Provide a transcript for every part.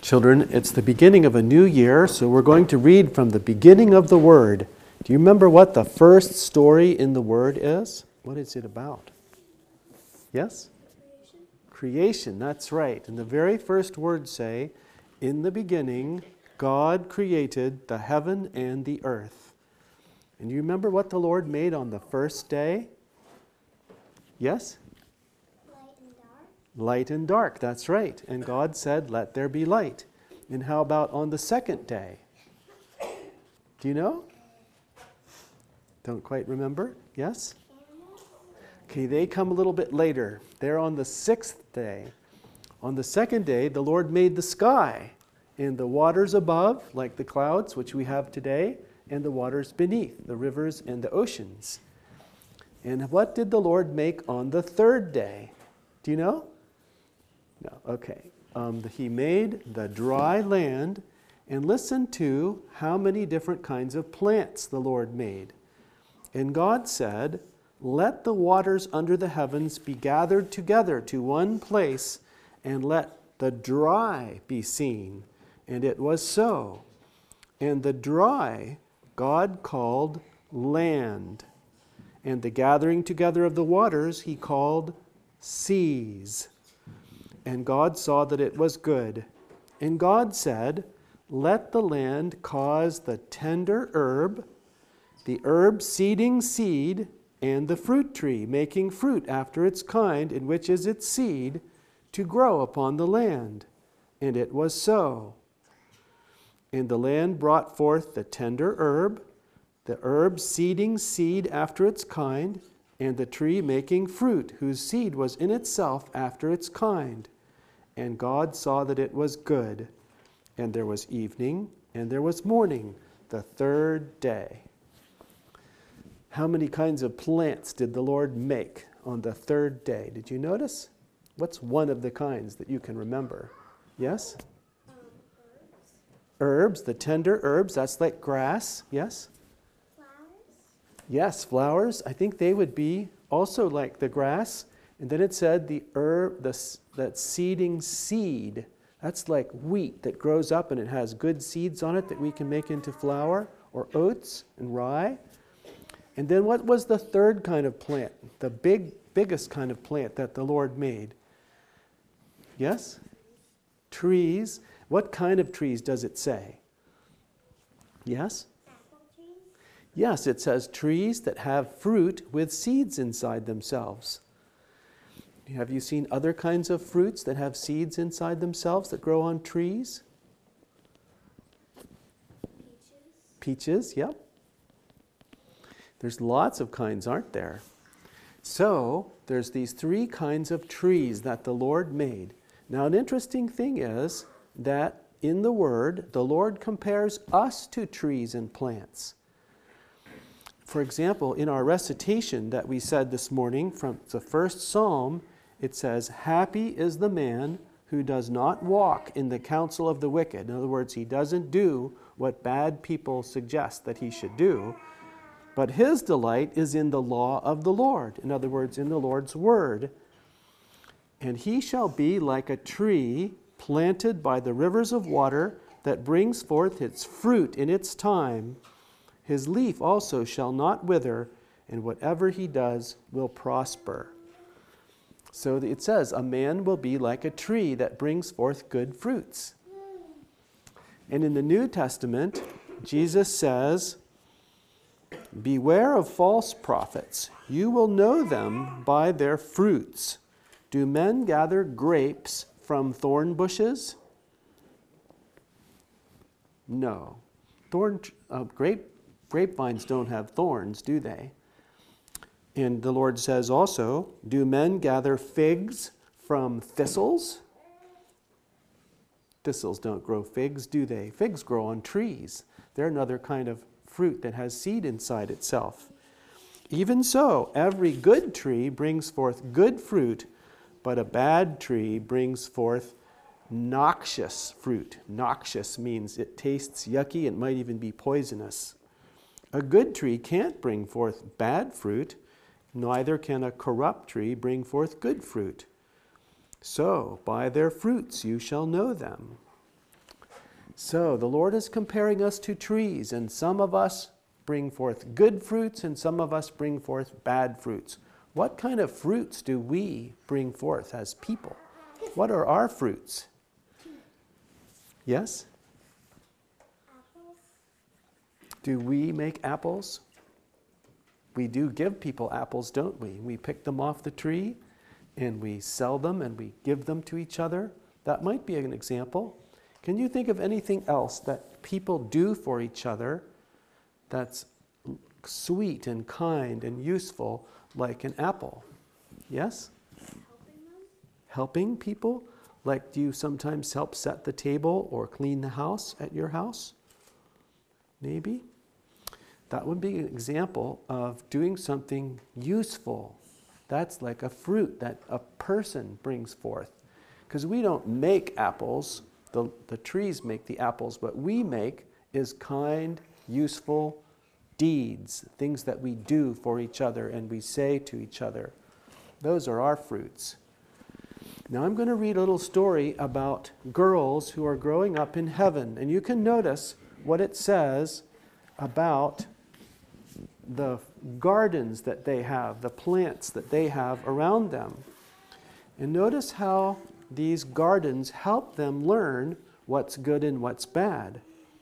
Children, it's the beginning of a new year, so we're going to read from the beginning of the Word. Do you remember what the first story in the Word is? What is it about? Yes? Creation, that's right. And the very first words say, in the beginning, God created the heaven and the earth. And you remember what the Lord made on the first day? Yes? Light and dark, that's right. And God said, let there be light. And how about on the second day? Do you know? Don't quite remember? Yes? Okay, they come a little bit later. They're on the sixth day. On the second day, the Lord made the sky and the waters above, like the clouds, which we have today, and the waters beneath, the rivers and the oceans. And what did the Lord make on the third day? Do you know? No, okay. He made the dry land, and listen to how many different kinds of plants the Lord made. And God said, let the waters under the heavens be gathered together to one place, and let the dry be seen. And it was so. And the dry God called land, and the gathering together of the waters He called seas. And God saw that it was good. And God said, let the land cause the tender herb, the herb seeding seed, and the fruit tree making fruit after its kind, in which is its seed, to grow upon the land. And it was so. And the land brought forth the tender herb, the herb seeding seed after its kind, and the tree making fruit, whose seed was in itself after its kind. And God saw that it was good. And there was evening, and there was morning, the third day. How many kinds of plants did the Lord make on the third day? Did you notice? What's one of the kinds that you can remember? Yes? Herbs, the tender herbs, that's like grass. Yes? Yes, flowers. I think they would be also like the grass. And then it said the herb, that seeding seed. That's like wheat that grows up and it has good seeds on it that we can make into flour, or oats and rye. And then what was the third kind of plant? The biggest kind of plant that the Lord made? Yes? Trees. What kind of trees does it say? Yes? Yes, it says trees that have fruit with seeds inside themselves. Have you seen other kinds of fruits that have seeds inside themselves that grow on trees? Peaches, yep. There's lots of kinds, aren't there? So, there's these three kinds of trees that the Lord made. Now, an interesting thing is that in the Word, the Lord compares us to trees and plants. For example, in our recitation that we said this morning from the first Psalm, it says, happy is the man who does not walk in the counsel of the wicked. In other words, he doesn't do what bad people suggest that he should do, but his delight is in the law of the Lord. In other words, in the Lord's word. And he shall be like a tree planted by the rivers of water that brings forth its fruit in its time. His leaf also shall not wither, and whatever he does will prosper. So it says, a man will be like a tree that brings forth good fruits. And in the New Testament, Jesus says, beware of false prophets. You will know them by their fruits. Do men gather grapes from thorn bushes? No. Grapevines don't have thorns, do they? And the Lord says also, do men gather figs from thistles? Thistles don't grow figs, do they? Figs grow on trees. They're another kind of fruit that has seed inside itself. Even so, every good tree brings forth good fruit, but a bad tree brings forth noxious fruit. Noxious means it tastes yucky and might even be poisonous. A good tree can't bring forth bad fruit, neither can a corrupt tree bring forth good fruit. So, by their fruits you shall know them. So the Lord is comparing us to trees, and some of us bring forth good fruits and some of us bring forth bad fruits. What kind of fruits do we bring forth as people? What are our fruits? Yes? Apples. Do we make apples? We do give people apples, don't we? We pick them off the tree and we sell them and we give them to each other. That might be an example. Can you think of anything else that people do for each other that's sweet and kind and useful, like an apple? Yes? Helping them. Helping people? Like, do you sometimes help set the table or clean the house at your house? Maybe. That would be an example of doing something useful. That's like a fruit that a person brings forth. Because we don't make apples. The trees make the apples. What we make is kind, useful deeds, things that we do for each other and we say to each other. Those are our fruits. Now I'm going to read a little story about girls who are growing up in heaven. And you can notice what it says about the gardens that they have, the plants that they have around them. And notice how these gardens help them learn what's good and what's bad.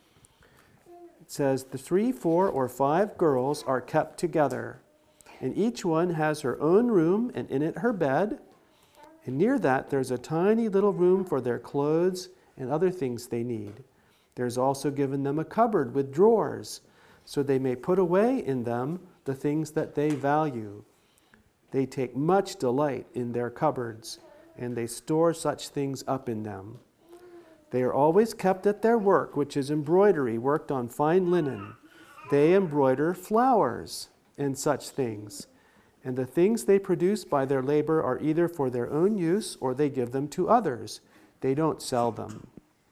It says, the 3, 4, or 5 girls are kept together, and each one has her own room, and in it her bed. And near that there's a tiny little room for their clothes and other things they need. There's also given them a cupboard with drawers, so they may put away in them the things that they value. They take much delight in their cupboards, and they store such things up in them. They are always kept at their work, which is embroidery worked on fine linen. They embroider flowers and such things. And the things they produce by their labor are either for their own use or they give them to others. They don't sell them.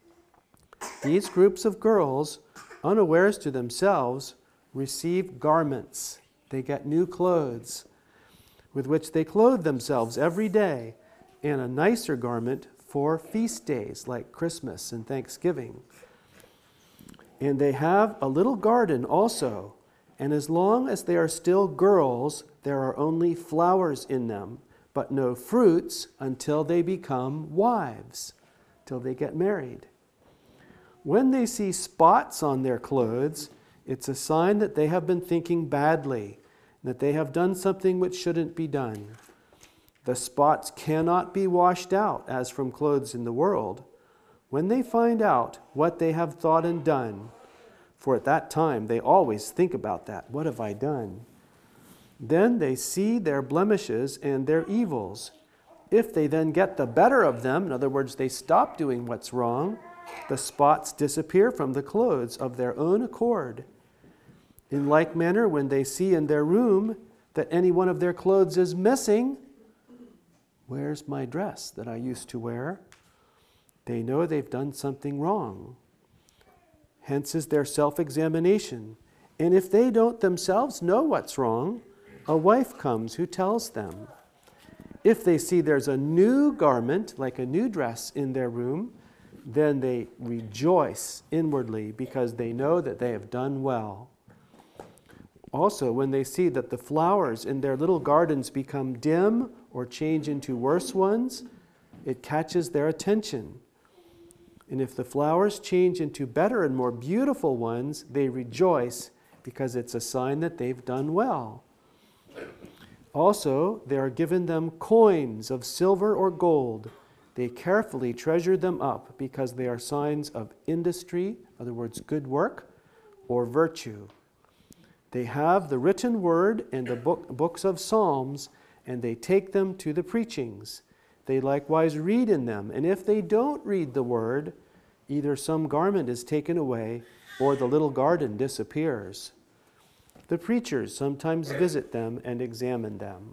These groups of girls, unawares to themselves, receive garments. They get new clothes with which they clothe themselves every day, and a nicer garment for feast days like Christmas and Thanksgiving. And they have a little garden also, and as long as they are still girls, there are only flowers in them, but no fruits until they become wives, till they get married. When they see spots on their clothes, it's a sign that they have been thinking badly, that they have done something which shouldn't be done. The spots cannot be washed out as from clothes in the world. When they find out what they have thought and done, for at that time they always think about that, what have I done? Then they see their blemishes and their evils. If they then get the better of them, in other words, they stop doing what's wrong, the spots disappear from the clothes of their own accord. In like manner, when they see in their room that any one of their clothes is missing, where's my dress that I used to wear? They know they've done something wrong. Hence is their self-examination. And if they don't themselves know what's wrong, a wife comes who tells them. If they see there's a new garment, like a new dress in their room, then they rejoice inwardly because they know that they have done well. Also, when they see that the flowers in their little gardens become dim or change into worse ones, it catches their attention. And if the flowers change into better and more beautiful ones, they rejoice because it's a sign that they've done well. Also, there are given them coins of silver or gold. They carefully treasure them up because they are signs of industry, in other words, good work, or virtue. They have the written word and the books of Psalms, and they take them to the preachings. They likewise read in them, and if they don't read the word, either some garment is taken away or the little garden disappears. The preachers sometimes visit them and examine them.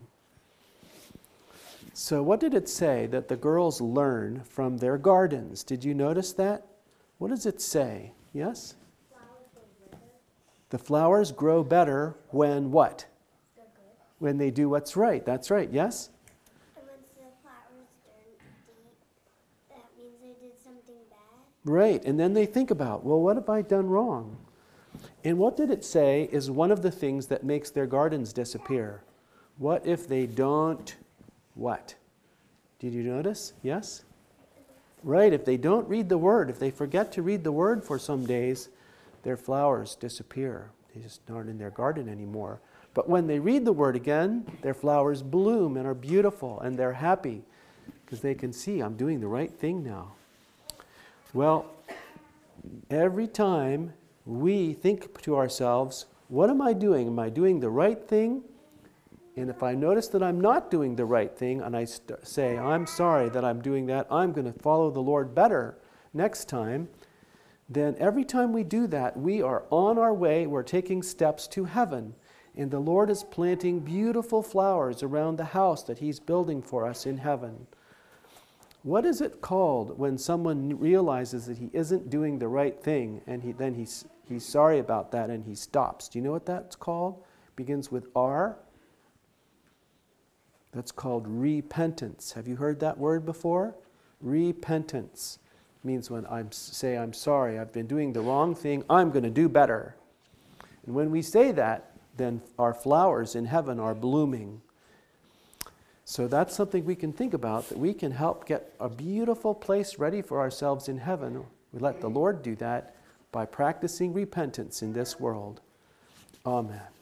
So what did it say that the girls learn from their gardens? Did you notice that? What does it say? Yes? The flowers grow better when what? When they do what's right. That's right. Yes? And once the flowers turn deep, that means they did something bad? Right, and then they think about, well, what have I done wrong? And what did it say is one of the things that makes their gardens disappear? What if they don't what? Did you notice? Yes? Right, if they don't read the Word, if they forget to read the Word for some days, their flowers disappear. They just aren't in their garden anymore. But when they read the Word again, their flowers bloom and are beautiful and they're happy because they can see, I'm doing the right thing now. Well, every time we think to ourselves, what am I doing? Am I doing the right thing? And if I notice that I'm not doing the right thing and I say, I'm sorry that I'm doing that, I'm going to follow the Lord better next time, then every time we do that, we are on our way, we're taking steps to heaven. And the Lord is planting beautiful flowers around the house that He's building for us in heaven. What is it called when someone realizes that he isn't doing the right thing and he's sorry about that and he stops? Do you know what that's called? It begins with R. That's called repentance. Have you heard that word before? Repentance means when I'm sorry, I've been doing the wrong thing, I'm going to do better. And when we say that, then our flowers in heaven are blooming. So that's something we can think about, that we can help get a beautiful place ready for ourselves in heaven. We let the Lord do that by practicing repentance in this world. Amen.